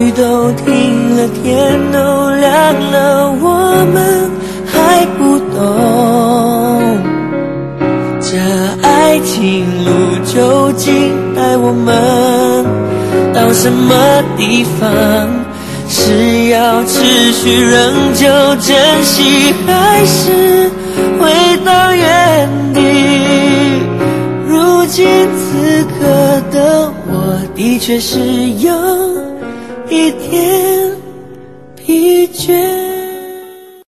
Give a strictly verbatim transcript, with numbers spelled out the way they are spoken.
雨都停了，天都亮了，我们还不懂这爱情路究竟带我们到什么地方？是要持续仍旧珍惜，还是回到原地？如今此刻的我的确是有一点疲倦。